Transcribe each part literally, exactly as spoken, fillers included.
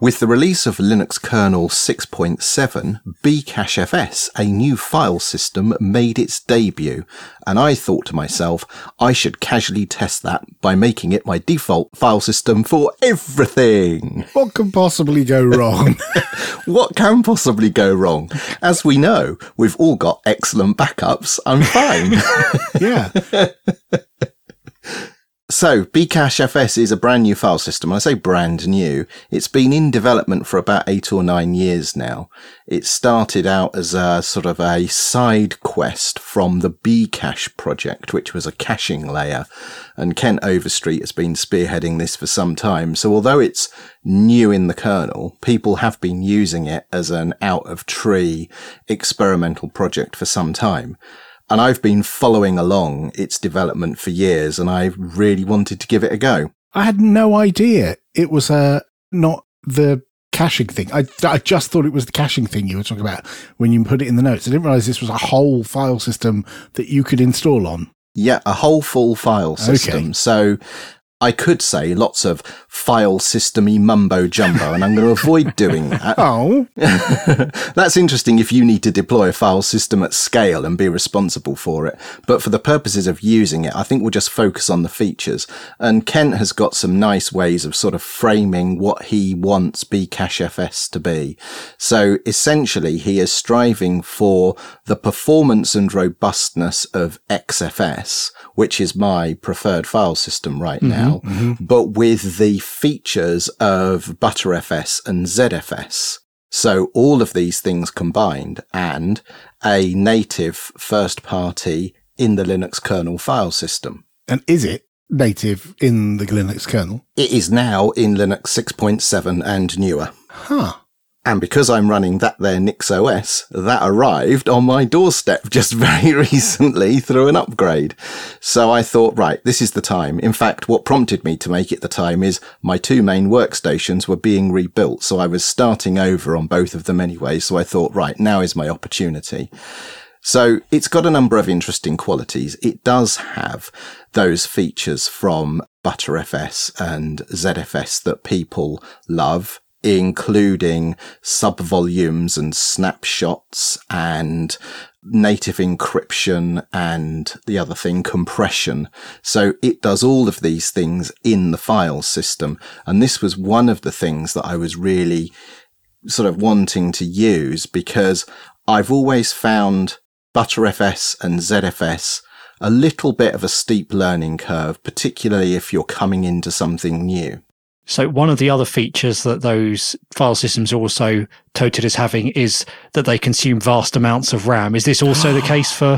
With the release of Linux kernel six point seven, bcachefs, a new file system, made its debut, and I thought to myself, I should casually test that by making it my default file system for everything. What can possibly go wrong? What can possibly go wrong? As we know, we've all got excellent backups. I'm fine. Yeah. So, bcachefs is a brand new file system. When I say brand new, it's been in development for about eight or nine years now. It started out as a sort of a side quest from the bcache project, which was a caching layer. And Kent Overstreet has been spearheading this for some time. So although it's new in the kernel, people have been using it as an out-of-tree experimental project for some time. And I've been following along its development for years, and I really wanted to give it a go. I had no idea it was uh, not the caching thing. I, I just thought it was the caching thing you were talking about when you put it in the notes. I didn't realize this was a whole file system that you could install on. Yeah, a whole full file system. Okay. So I could say lots of file system-y mumbo jumbo, and I'm going to avoid doing that. Oh. That's interesting if you need to deploy a file system at scale and be responsible for it. But for the purposes of using it, I think we'll just focus on the features. And Kent has got some nice ways of sort of framing what he wants bcachefs to be. So essentially, he is striving for the performance and robustness of X F S, which is my preferred file system right now, mm-hmm. but with the features of ButterFS and Z F S. So all of these things combined, and a native first party in the Linux kernel file system. And is it native in the Linux kernel? It is now in Linux six point seven and newer. Huh. And because I'm running that there NixOS, that arrived on my doorstep just very recently through an upgrade. So I thought, right, this is the time. In fact, what prompted me to make it the time is my two main workstations were being rebuilt. So I was starting over on both of them anyway. So I thought, right, now is my opportunity. So it's got a number of interesting qualities. It does have those features from ButterFS and Z F S that people love, including subvolumes and snapshots and native encryption and the other thing, compression. So it does all of these things in the file system. And this was one of the things that I was really sort of wanting to use, because I've always found ButterFS and Z F S a little bit of a steep learning curve, particularly if you're coming into something new. So one of the other features that those file systems are also touted as having is that they consume vast amounts of RAM. Is this also the case for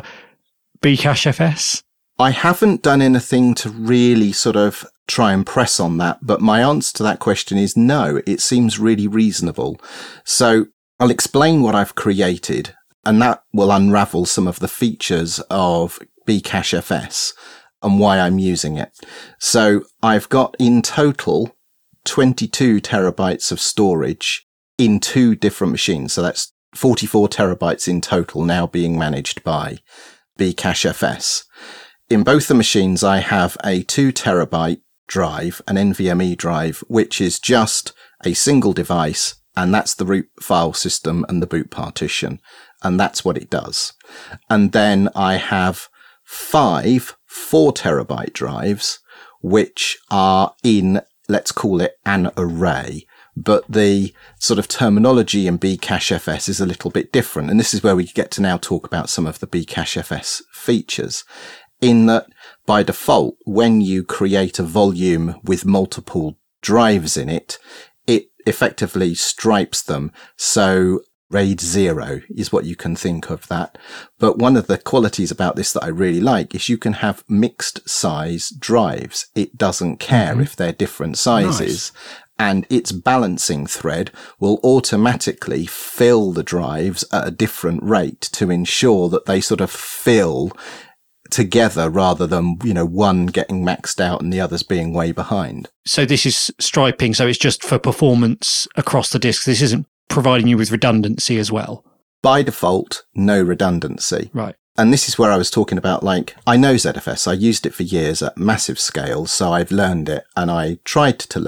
bcachefs? I haven't done anything to really sort of try and press on that, but my answer to that question is no, it seems really reasonable. So I'll explain what I've created, and that will unravel some of the features of bcachefs and why I'm using it. So I've got in total twenty-two terabytes of storage in two different machines. So that's forty-four terabytes in total now being managed by bcachefs. In both the machines, I have a two terabyte drive, an NVMe drive, which is just a single device, and that's the root file system and the boot partition. And that's what it does. And then I have five four terabyte drives, which are in, let's call it an array, but the sort of terminology in bcachefs is a little bit different. And this is where we get to now talk about some of the bcachefs features, in that by default, when you create a volume with multiple drives in it, it effectively stripes them. So RAID zero is what you can think of that. But one of the qualities about this that I really like is you can have mixed size drives. It doesn't care mm-hmm. if they're different sizes. Nice. And its balancing thread will automatically fill the drives at a different rate to ensure that they sort of fill together rather than, you know, one getting maxed out and the others being way behind. So this is striping. So it's just for performance across the disk. This isn't providing you with redundancy as well. By default, no redundancy. Right. And this is where I was talking about, like, I know Z F S. I used it for years at massive scale, so I've learned it and I tried to learn.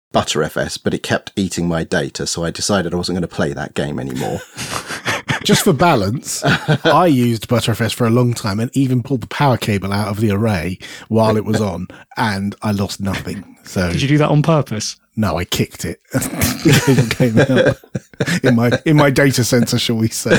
ButterFS, but it kept eating my data, so I decided I wasn't going to play that game anymore. Just for balance, I used ButterFS for a long time and even pulled the power cable out of the array while it was on, and I lost nothing. So did you do that on purpose? No, I kicked it. The cable came out in my in my data center, shall we say?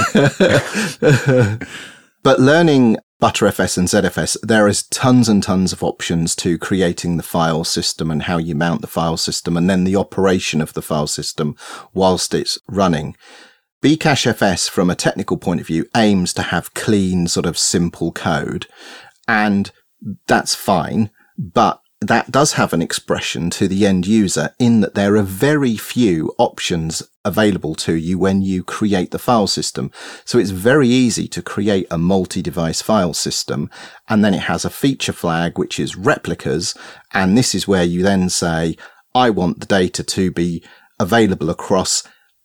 But learning ButterFS and Z F S, there is tons and tons of options to creating the file system and how you mount the file system, and then the operation of the file system whilst it's running. Bcachefs, from a technical point of view, aims to have clean, sort of simple code, and that's fine, but that does have an expression to the end user in that there are very few options available to you when you create the file system. So it's very easy to create a multi-device file system, and then it has a feature flag, which is replicas. And this is where you then say, I want the data to be available across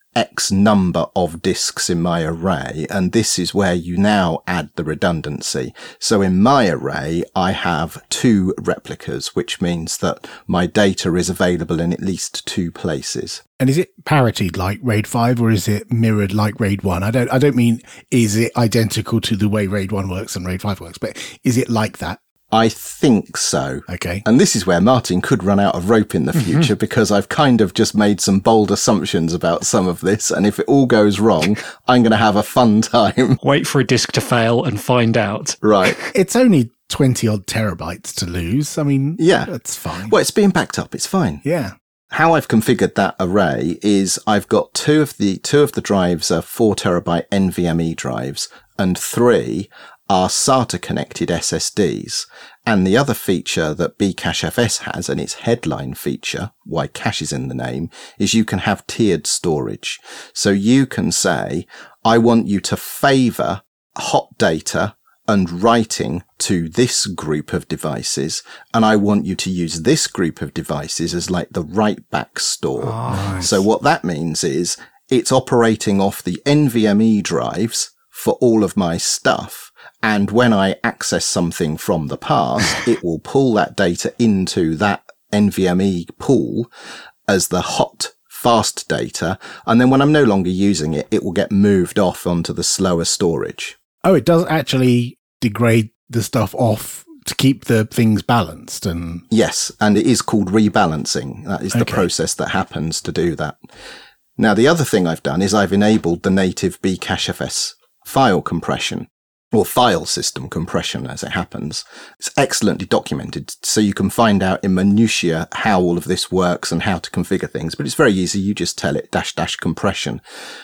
X number of disks in my array, and this is where you now add the redundancy. So in my array, I have two replicas, which means that my data is available in at least two places. And is it parodied like RAID five, or is it mirrored like RAID one? I don't, I don't mean, is it identical to the way RAID one works and RAID five works, but is it like that? I think so. Okay. And this is where Martin could run out of rope in the future, mm-hmm. because I've kind of just made some bold assumptions about some of this. And if it all goes wrong, I'm going to have a fun time. Wait for a disk to fail and find out. Right. It's only twenty odd terabytes to lose. I mean, yeah, that's fine. Well, it's being backed up. It's fine. Yeah. How I've configured that array is I've got two of the, two of the drives are four terabyte NVMe drives, and three are SATA connected S S Ds. And the other feature that Bcachefs has, and its headline feature, why cache is in the name, is you can have tiered storage. So you can say, I want you to favor hot data and writing to this group of devices, and I want you to use this group of devices as like the write back store. Oh, nice. So what that means is it's operating off the NVMe drives for all of my stuff. And when I access something from the past, it will pull that data into that NVMe pool as the hot, fast data. And then when I'm no longer using it, it will get moved off onto the slower storage. Oh, it does actually degrade the stuff off to keep the things balanced. And yes, and it is called rebalancing. That is the okay. process that happens to do that. Now, the other thing I've done is I've enabled the native Bcachefs file compression, or file system compression, as it happens. It's excellently documented, so you can find out in minutiae how all of this works and how to configure things. But it's very easy. You just tell it dash dash compression.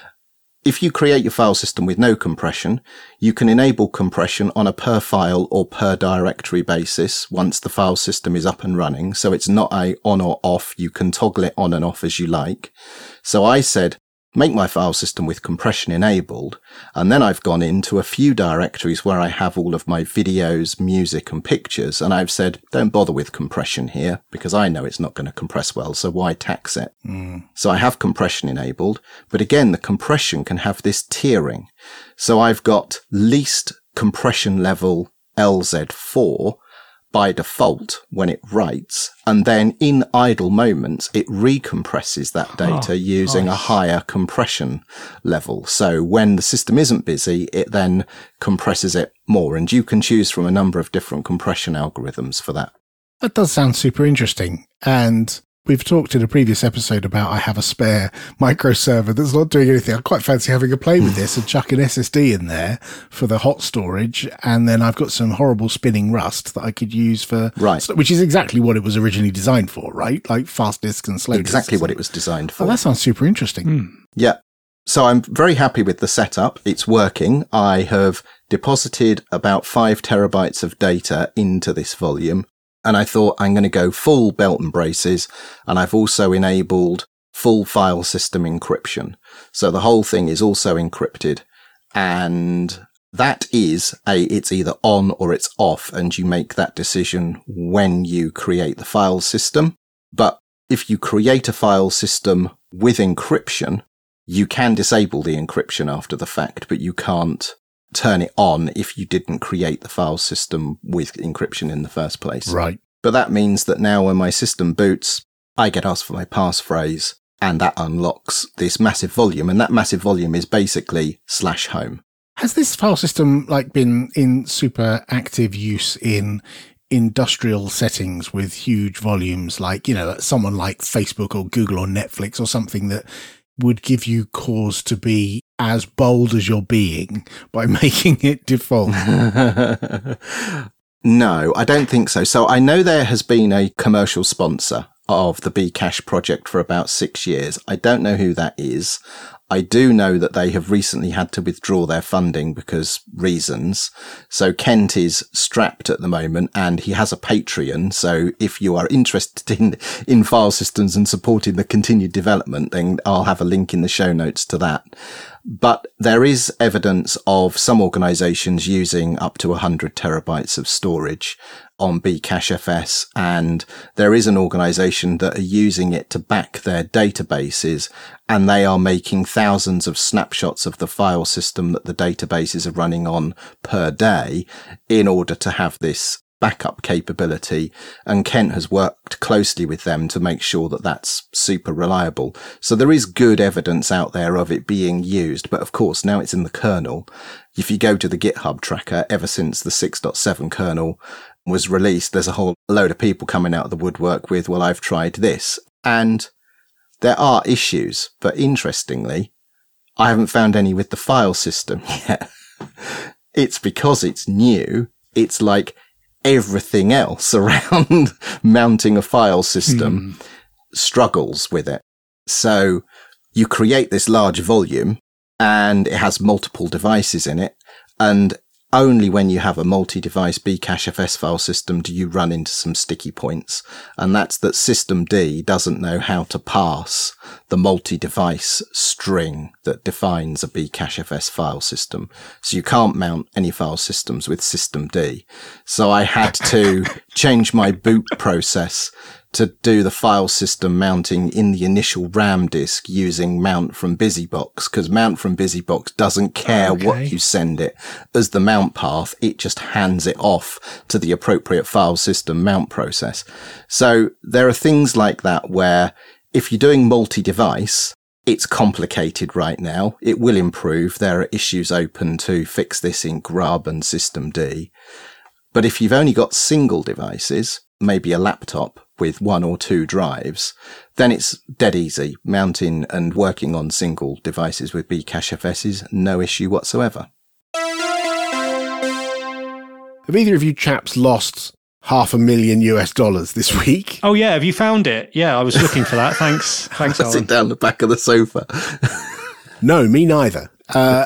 If you create your file system with no compression, you can enable compression on a per file or per directory basis once the file system is up and running. So it's not a on or off. You can toggle it on and off as you like. So I said, make my file system with compression enabled. And then I've gone into a few directories where I have all of my videos, music and pictures. And I've said, don't bother with compression here because I know it's not going to compress well. So why tax it? Mm. So I have compression enabled. But again, the compression can have this tiering. So I've got least compression level L Z four by default when it writes, and then in idle moments, it recompresses that data oh, using nice. a higher compression level. So when the system isn't busy, it then compresses it more, and you can choose from a number of different compression algorithms for that. That does sound super interesting. And we've talked in a previous episode about I have a spare micro server that's not doing anything. I quite fancy having a play with this and chuck an S S D in there for the hot storage. And then I've got some horrible spinning Rust that I could use for, right. which is exactly what it was originally designed for, right? Like fast disks and slow disks. Exactly what it was designed for. Oh, that sounds super interesting. Mm. Yeah. So I'm very happy with the setup. It's working. I have deposited about five terabytes of data into this volume. And I thought I'm going to go full belt and braces. And I've also enabled full file system encryption. So the whole thing is also encrypted. And that is a, it's either on or it's off. And you make that decision when you create the file system. But if you create a file system with encryption, you can disable the encryption after the fact, but you can't turn it on if you didn't create the file system with encryption in the first place. Right. But that means that now when my system boots, I get asked for my passphrase, and that unlocks this massive volume. And that massive volume is basically slash home. Has this file system like been in super active use in industrial settings with huge volumes, like, you know, someone like Facebook or Google or Netflix or something that would give you cause to be as bold as you're being by making it default? No, I don't think so. So I know there has been a commercial sponsor of the Bcache project for about six years. I don't know who that is. I do know that they have recently had to withdraw their funding because reasons. So Kent is strapped at the moment and he has a Patreon. So if you are interested in, in file systems and supporting the continued development, then I'll have a link in the show notes to that. But there is evidence of some organizations using up to one hundred terabytes of storage on Bcachefs, and there is an organization that are using it to back their databases, and they are making thousands of snapshots of the file system that the databases are running on per day in order to have this backup capability. And Kent has worked closely with them to make sure that that's super reliable. So there is good evidence out there of it being used. But of course, now it's in the kernel. If you go to the GitHub tracker, ever since the six point seven kernel was released, there's a whole load of people coming out of the woodwork with, well, I've tried this. And there are issues, but interestingly, I haven't found any with the file system yet. It's because it's new. It's like everything else around mounting a file system mm. struggles with it. So you create this large volume and it has multiple devices in it, and only when you have a multi-device Bcachefs file system do you run into some sticky points. And that's that systemd doesn't know how to pass the multi-device string that defines a Bcachefs file system. So you can't mount any file systems with systemd. So I had to change my boot process to do the file system mounting in the initial RAM disk using mount from BusyBox, because mount from BusyBox doesn't care okay. what you send it as the mount path. It just hands it off to the appropriate file system mount process. So there are things like that where if you're doing multi-device, it's complicated right now. It will improve. There are issues open to fix this in Grub and systemd. But if you've only got single devices, maybe a laptop with one or two drives, then it's dead easy. Mounting and working on single devices with Bcachefs is no issue whatsoever. Have either of you chaps lost half a million U S dollars this week? Oh yeah, have you found it? Yeah, I was looking for that. Thanks. Thanks, Alan. Sit down the back of the sofa. No, me neither. Uh,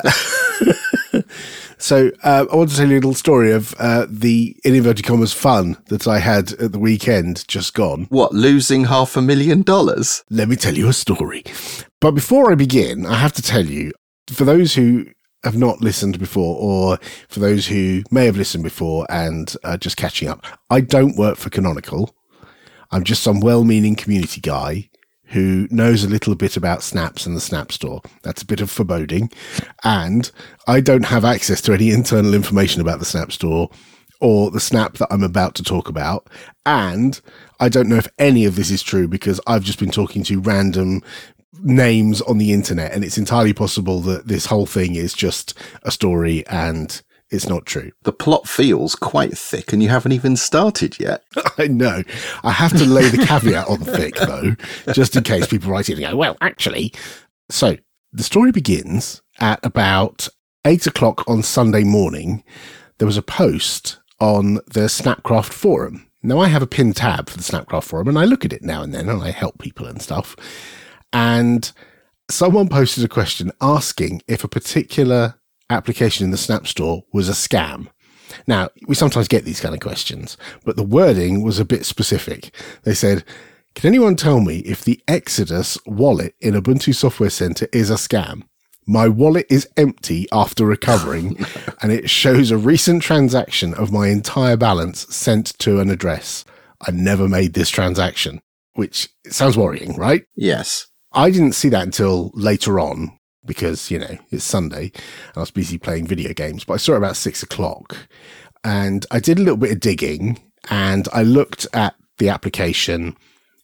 So uh, I want to tell you a little story of uh, the, in inverted commas, fun that I had at the weekend just gone. What, losing half a million dollars? Let me tell you a story. But before I begin, I have to tell you, for those who have not listened before, or for those who may have listened before and are just catching up, I don't work for Canonical. I'm just some well-meaning community guy who knows a little bit about snaps and the Snap Store. That's a bit of foreboding. And I don't have access to any internal information about the Snap Store or the snap that I'm about to talk about. And I don't know if any of this is true because I've just been talking to random names on the internet, and it's entirely possible that this whole thing is just a story and it's not true. The plot feels quite thick and you haven't even started yet. I know. I have to lay the caveat on thick, though, just in case people write in and go, well, actually. So the story begins at about eight o'clock on Sunday morning. There was a post on the Snapcraft forum. Now, I have a pinned tab for the Snapcraft forum, and I look at it now and then, and I help people and stuff. And someone posted a question asking if a particular application in the Snap Store was a scam. Now, we sometimes get these kind of questions, but the wording was a bit specific. They said, can anyone tell me if the Exodus wallet in Ubuntu Software Center is a scam? My wallet is empty after recovering, oh, no. and it shows a recent transaction of my entire balance sent to an address. I never made this transaction, which sounds worrying, right? Yes. I didn't see that until later on, because, you know, it's Sunday and I was busy playing video games, but I saw it about six o'clock and I did a little bit of digging and I looked at the application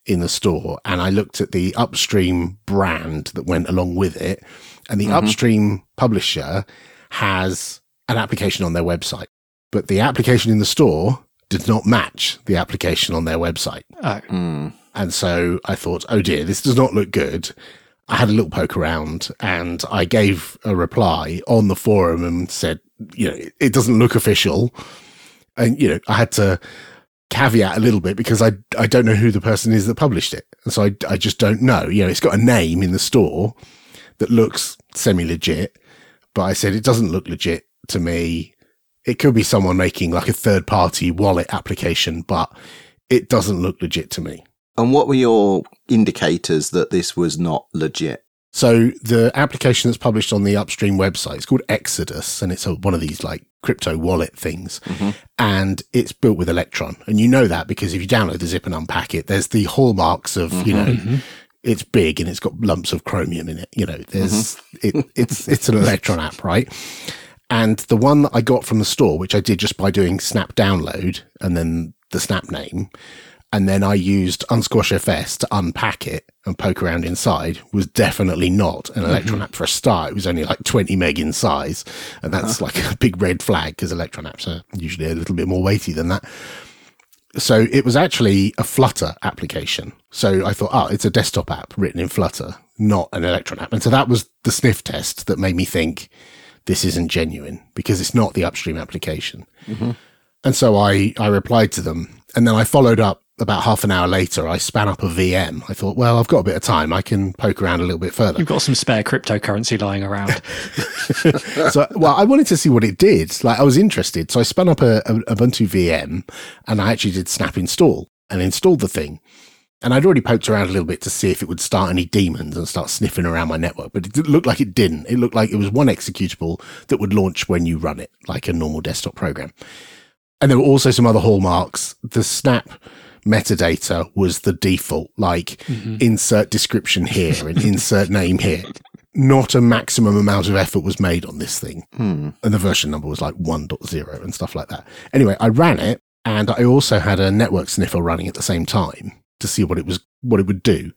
in the store, and I looked at the Upstream brand that went along with it, and the mm-hmm. Upstream publisher has an application on their website, but the application in the store did not match the application on their website. Oh. Mm. And so I thought, oh dear, this does not look good. I had a little poke around and I gave a reply on the forum and said, you know, it doesn't look official. And, you know, I had to caveat a little bit because I, I don't know who the person is that published it. And so I, I just don't know. You know, it's got a name in the store that looks semi-legit, but I said, it doesn't look legit to me. It could be someone making like a third party wallet application, but it doesn't look legit to me. And what were your indicators that this was not legit? So the application that's published on the Upstream website, it's called Exodus, and it's a, one of these like crypto wallet things. Mm-hmm. And it's built with Electron. And you know that because if you download the zip and unpack it, there's the hallmarks of, mm-hmm. you know, mm-hmm. it's big and it's got lumps of chromium in it. You know, there's, mm-hmm. it, it's, it's an Electron app, right? And the one that I got from the store, which I did just by doing snap download and then the snap name, and then I used Unsquash F S to unpack it and poke around inside, was definitely not an Electron mm-hmm. app for a start. It was only like twenty meg in size. And that's uh-huh. like a big red flag because Electron apps are usually a little bit more weighty than that. So it was actually a Flutter application. So I thought, oh, it's a desktop app written in Flutter, not an Electron app. And so that was the sniff test that made me think this isn't genuine because it's not the Upstream application. Mm-hmm. And so I, I replied to them, and then I followed up about half an hour later. I span up a V M. I thought, well, I've got a bit of time. I can poke around a little bit further. You've got some spare cryptocurrency lying around. So, well, I wanted to see what it did. Like, I was interested. So I spun up a, a Ubuntu V M, and I actually did snap install and installed the thing. And I'd already poked around a little bit to see if it would start any daemons and start sniffing around my network, but it looked like it didn't. It looked like it was one executable that would launch when you run it, like a normal desktop program. And there were also some other hallmarks. The snap metadata was the default, like mm-hmm. insert description here and insert name here. Not a maximum amount of effort was made on this thing. Hmm. And the version number was like one point oh and stuff like that. Anyway, I ran it, and I also had a network sniffer running at the same time to see what it was, what it would do.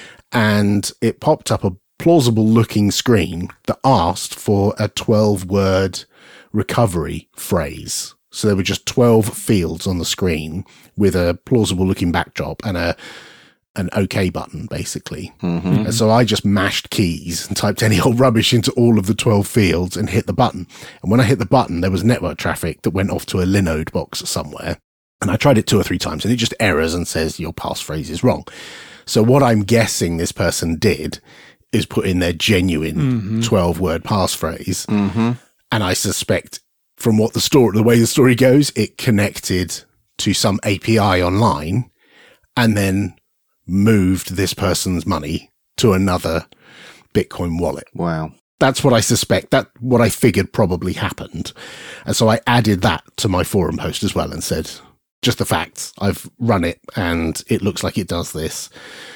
And it popped up a plausible looking screen that asked for a twelve word recovery phrase. So there were just twelve fields on the screen with a plausible looking backdrop and a an OK button, basically. Mm-hmm. And so I just mashed keys and typed any old rubbish into all of the twelve fields and hit the button. And when I hit the button, there was network traffic that went off to a Linode box somewhere. And I tried it two or three times, and it just errors and says your passphrase is wrong. So what I'm guessing this person did is put in their genuine mm-hmm. twelve word passphrase. Mm-hmm. And I suspect from what the story, the way the story goes, it connected to some A P I online and then moved this person's money to another Bitcoin wallet. Wow. That's what I suspect. That's what I figured probably happened. And so I added that to my forum post as well and said, just the facts. I've run it and it looks like it does this.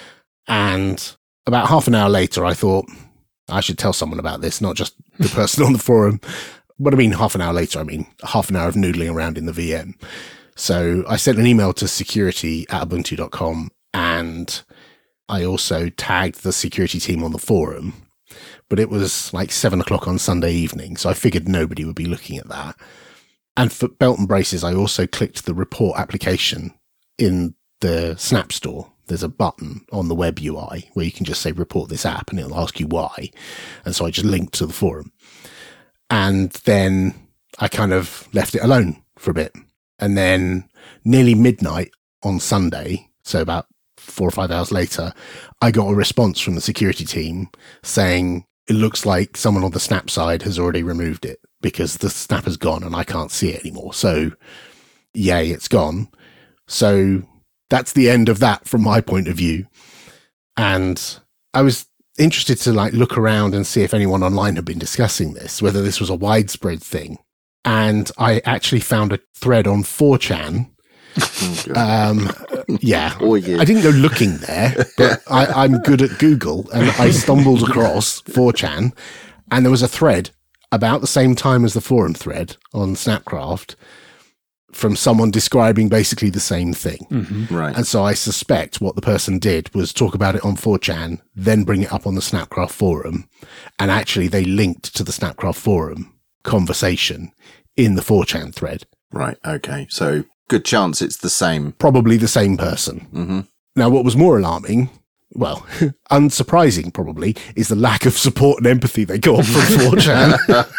And about half an hour later, I thought I should tell someone about this, not just the person on the forum. What I mean, half an hour later, I mean half an hour of noodling around in the V M. So I sent an email to security at ubuntu dot com, and I also tagged the security team on the forum. But it was like seven o'clock on Sunday evening, so I figured nobody would be looking at that. And for belt and braces, I also clicked the report application in the Snap Store. There's a button on the web U I where you can just say report this app, and it'll ask you why. And so I just linked to the forum. And then I kind of left it alone for a bit. And then nearly midnight on Sunday, so about four or five hours later, I got a response from the security team saying it looks like someone on the Snap side has already removed it because the Snap has gone and I can't see it anymore. So yay, it's gone. So that's the end of that from my point of view. And I was interested to like look around and see if anyone online had been discussing this, whether this was a widespread thing. And I actually found a thread on four chan. Oh, um, yeah, oh, yeah, I didn't go looking there, but I, I'm good at Google, and I stumbled across four chan, and there was a thread about the same time as the forum thread on Snapcraft from someone describing basically the same thing. Mm-hmm. Right. And so I suspect what the person did was talk about it on four chan, then bring it up on the Snapcraft forum. And actually they linked to the Snapcraft forum conversation in the four chan thread. Right. Okay. So good chance it's the same. Probably the same person. Mm-hmm. Now, what was more alarming, well, unsurprising probably, is the lack of support and empathy they got from four chan.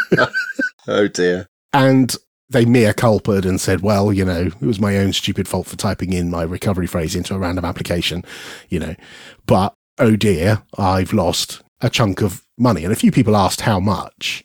Oh dear. And they mea culpa'd and said, well, you know, it was my own stupid fault for typing in my recovery phrase into a random application, you know. But, oh dear, I've lost a chunk of money. And a few people asked how much.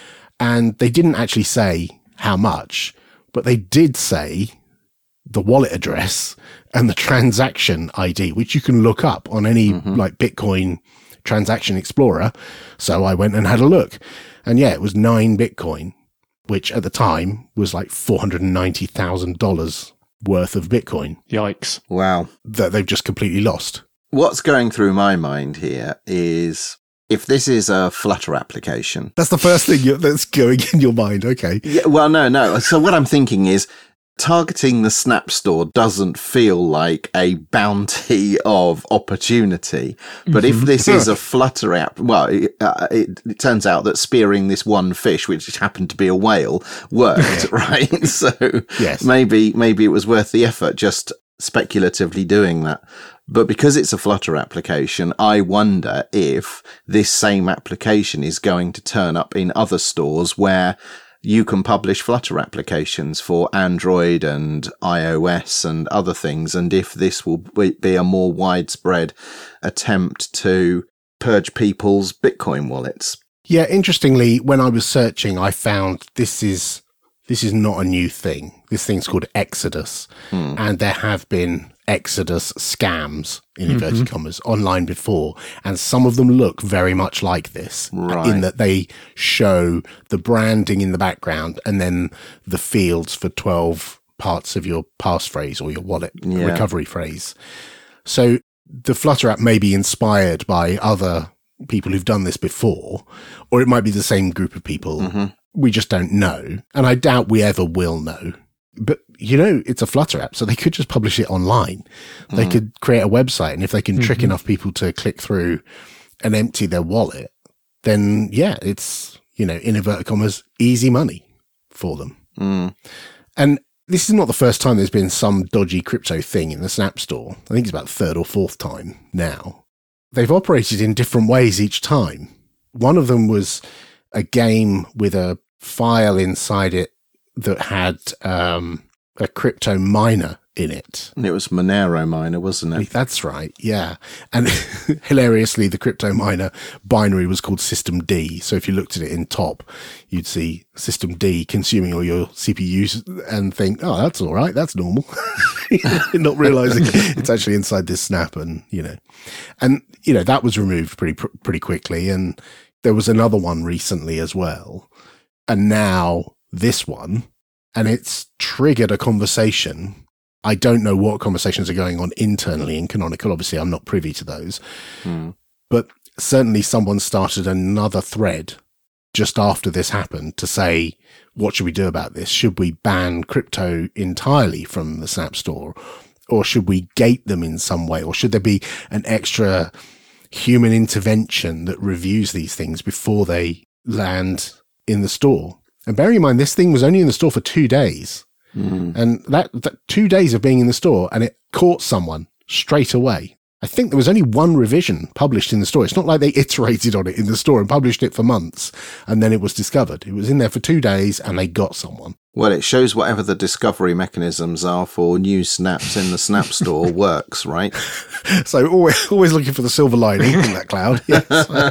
And they didn't actually say how much, but they did say the wallet address and the transaction I D, which you can look up on any mm-hmm. like Bitcoin transaction explorer. So I went and had a look. And yeah, it was nine Bitcoin, which at the time was like four hundred ninety thousand dollars worth of Bitcoin. Yikes. Wow. That they've just completely lost. What's going through my mind here is if this is a Flutter application. That's the first thing you, that's going in your mind. Okay. Yeah, well, no, no. So what I'm thinking is targeting the Snap Store doesn't feel like a bounty of opportunity. But if this is a Flutter app, well, it, uh, it, it turns out that spearing this one fish, which happened to be a whale, worked, right? So yes. maybe, maybe it was worth the effort just speculatively doing that. But because it's a Flutter application, I wonder if this same application is going to turn up in other stores where you can publish Flutter applications for Android and iOS and other things. And if this will be a more widespread attempt to purge people's Bitcoin wallets. Yeah, interestingly, when I was searching, I found this is this is not a new thing. This thing's called Exodus. Hmm. And there have been Exodus scams, in inverted mm-hmm. commas, online before. And some of them look very much like this, right. in that they show the branding in the background and then the fields for twelve parts of your passphrase or your wallet yeah. recovery phrase. So the Flutter app may be inspired by other people who've done this before, or it might be the same group of people. Mm-hmm. We just don't know. And I doubt we ever will know. But, you know, it's a Flutter app, so they could just publish it online. They mm. could create a website, and if they can mm-hmm. trick enough people to click through and empty their wallet, then, yeah, it's, you know, in inverted commas, easy money for them. Mm. And this is not the first time there's been some dodgy crypto thing in the Snap Store. I think it's about the third or fourth time now. They've operated in different ways each time. One of them was a game with a file inside it that had um, a crypto miner in it. And it was Monero miner, wasn't it? That's right, yeah. And hilariously, the crypto miner binary was called System D. So if you looked at it in top, you'd see System D consuming all your C P Us and think, oh, that's all right, that's normal. Not realizing it's actually inside this snap and, you know. And, you know, that was removed pretty pretty quickly. And there was another one recently as well. And now this one, and it's triggered a conversation. I don't know what conversations are going on internally in Canonical. Obviously, I'm not privy to those. Mm. But certainly someone started another thread just after this happened to say, what should we do about this? Should we ban crypto entirely from the Snap Store? Or should we gate them in some way? Or should there be an extra human intervention that reviews these things before they land in the store? And bearing in mind, this thing was only in the store for two days. Mm. And that, that two days of being in the store, and it caught someone straight away. I think there was only one revision published in the store. It's not like they iterated on it in the store and published it for months, and then it was discovered. It was in there for two days, and they got someone. Well, it shows whatever the discovery mechanisms are for new snaps in the Snap Store works, right? So always, always looking for the silver lining in that cloud. Yes.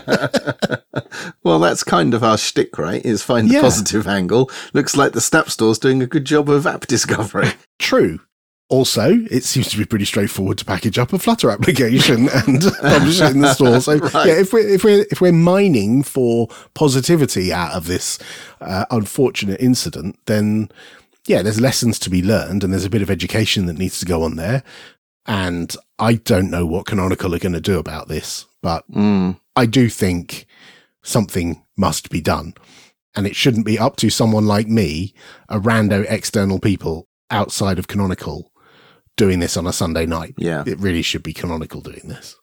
Well, that's kind of our shtick, right? Is find the yeah. positive angle. Looks like the Snap Store's doing a good job of app discovery. True. Also, it seems to be pretty straightforward to package up a Flutter application and publish it in the store. So, right. yeah, if we're if we're if we're mining for positivity out of this uh, unfortunate incident, then yeah, there's lessons to be learned, and there's a bit of education that needs to go on there. And I don't know what Canonical are going to do about this, but mm. I do think something must be done, and it shouldn't be up to someone like me, a rando external people outside of Canonical doing this on a Sunday night. Yeah. It really should be Canonical doing this.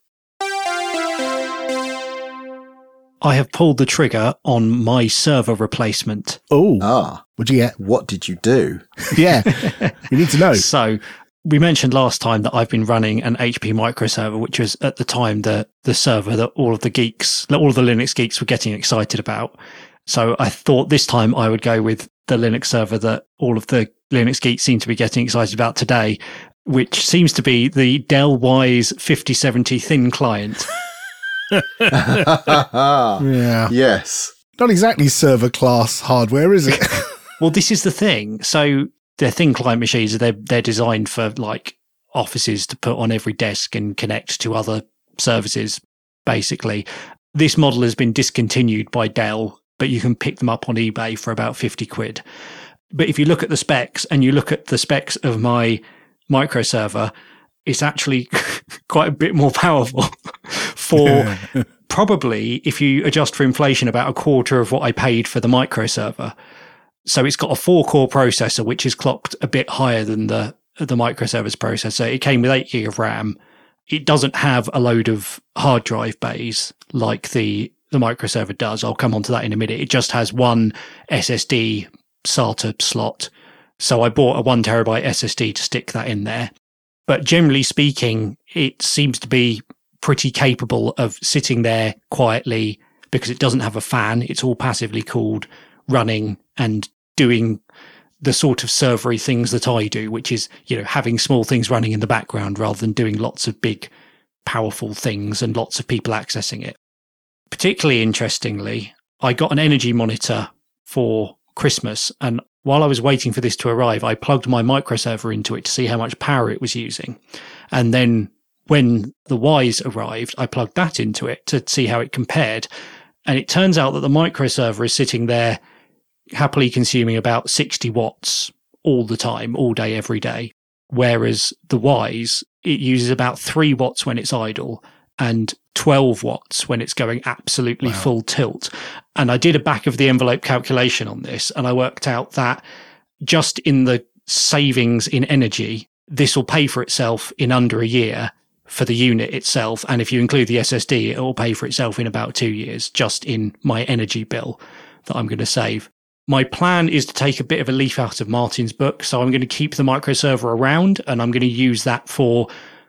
I have pulled the trigger on my server replacement. Oh, Ah, what'd you get? what did you do? Yeah, we need to know. So we mentioned last time that I've been running an H P microserver, which was at the time the, the server that all of the geeks, all of the Linux geeks were getting excited about. So I thought this time I would go with the Linux server that all of the Linux geeks seem to be getting excited about today, which seems to be the Dell Wise fifty seventy thin client. Yeah. Yes. Not exactly server class hardware, is it? Well, this is the thing. So they're thin client machines. They're, they're designed for like offices to put on every desk and connect to other services, basically. This model has been discontinued by Dell, but you can pick them up on eBay for about fifty quid. But if you look at the specs and you look at the specs of my microserver, it's actually quite a bit more powerful for probably, if you adjust for inflation, about a quarter of what I paid for the microserver. So it's got a four core processor, which is clocked a bit higher than the, the microserver's processor. It came with eight gig of RAM. It doesn't have a load of hard drive bays like the, the microserver does. I'll come on to that in a minute. It just has one S S D SATA slot. So I bought a one terabyte S S D to stick that in there. But generally speaking, it seems to be pretty capable of sitting there quietly because it doesn't have a fan. It's all passively cooled, running and doing the sort of servery things that I do, which is, you know, having small things running in the background rather than doing lots of big, powerful things and lots of people accessing it. Particularly interestingly, I got an energy monitor for Christmas, and while I was waiting for this to arrive, I plugged my microserver into it to see how much power it was using. And then when the Wise arrived, I plugged that into it to see how it compared. And it turns out that the microserver is sitting there happily consuming about sixty watts all the time, all day, every day. Whereas the Wise, it uses about three watts when it's idle and twelve watts when it's going absolutely wow. full tilt. And I did a back of the envelope calculation on this, and I worked out that just in the savings in energy, this will pay for itself in under a year for the unit itself. And if you include the S S D, it will pay for itself in about two years, just in my energy bill that I'm going to save. My plan is to take a bit of a leaf out of Martin's book. So I'm going to keep the microserver around, and I'm going to use that for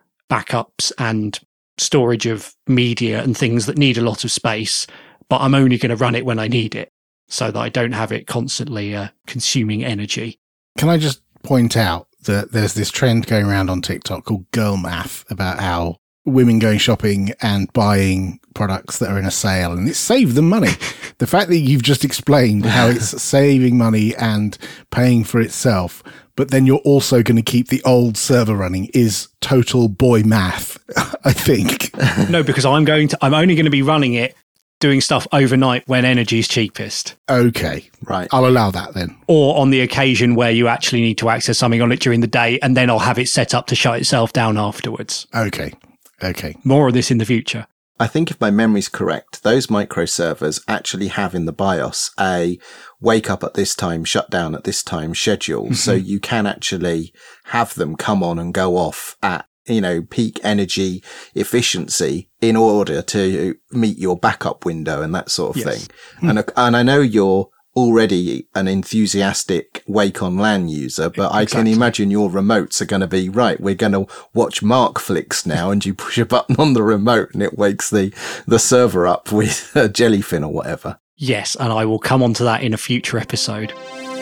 backups and storage of media and things that need a lot of space, but I'm only going to run it when I need it so that I don't have it constantly uh, consuming energy. Can I just point out that there's this trend going around on TikTok called girl math about how women going shopping and buying products that are in a sale, and it saved them money. The fact that you've just explained how it's saving money and paying for itself, but then you're also going to keep the old server running is total boy math, I think. No, because I'm going to, I'm only going to be running it, doing stuff overnight when energy is cheapest. Okay. Right. I'll allow that then. Or on the occasion where you actually need to access something on it during the day, and then I'll have it set up to shut itself down afterwards. Okay. Okay. More of this in the future. I think if my memory's correct, those microservers actually have in the BIOS a wake up at this time, shut down at this time schedule. Mm-hmm. So you can actually have them come on and go off at, you know, peak energy efficiency in order to meet your backup window and that sort of yes. thing. Mm. And, and I know you're already an enthusiastic Wake on LAN user, but exactly. I can imagine your remotes are going to be, right, we're going to watch Mark flicks now, and you push a button on the remote and it wakes the, the server up with a jellyfin or whatever. Yes, and I will come on to that in a future episode.